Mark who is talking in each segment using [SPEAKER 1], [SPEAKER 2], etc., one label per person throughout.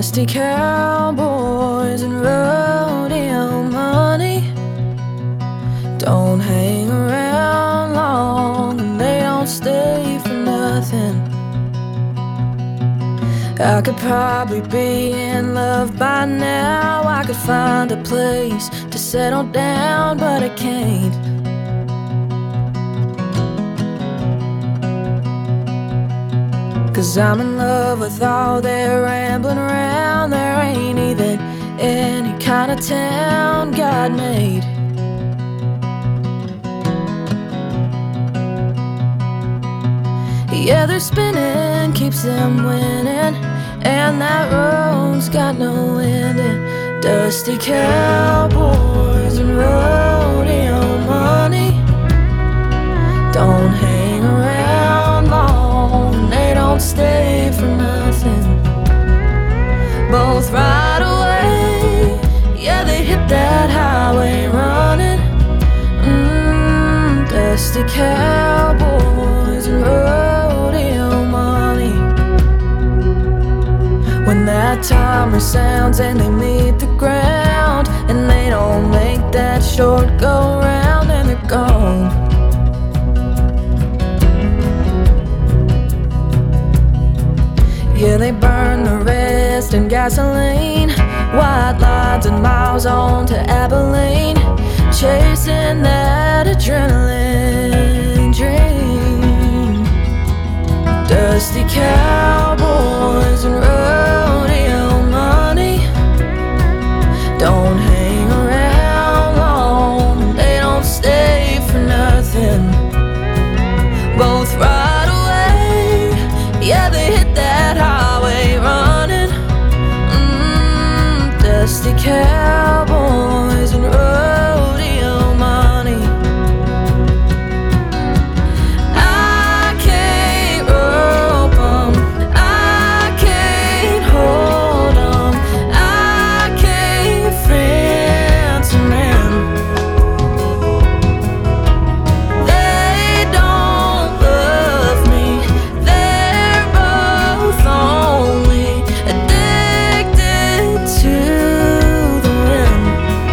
[SPEAKER 1] Dusty cowboys and rodeo money don't hang around long, and they don't stay for nothing. I could probably be in love by now. I could find a place to settle down, but I can't. Cause I'm in love with all their rambling around. There ain't even any kind of town God made. Yeah, their spinning keeps them winning, and that road's got no ending. Dusty cowboys and rodeo money don't hang around long, and they don't stay for nothing. Both ride away, yeah, they hit that highway running. Dusty cowboys and rodeo money. When that timer sounds and they meet the ground, and they don't make that short go round, and they're gone. Yeah, they burn the rest in gasoline, white lines and miles on to Abilene, chasing that adrenaline dream. Dusty cowboys and rodeo money don't hang around long, they don't stay for nothing. Both ride away, yeah, they hit that highway running. Dusty cowboys and rodeo money. I can't rope 'em, I can't hold 'em, I can't fence 'em in. They don't love me, they're both only addicted to the win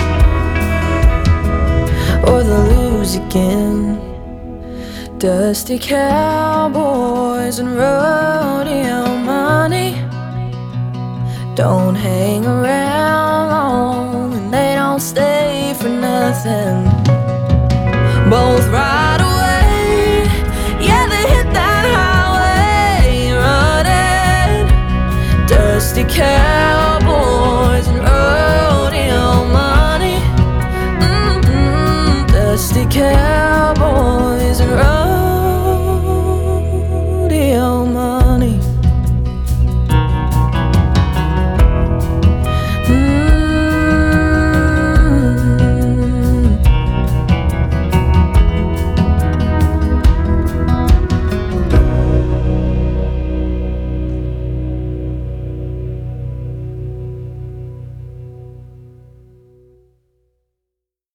[SPEAKER 1] or the lose again. Dusty cowboys and rodeo money don't hang around long, and they don't stay for nothing. Both ride away, yeah, they hit that highway running. Dusty cowboys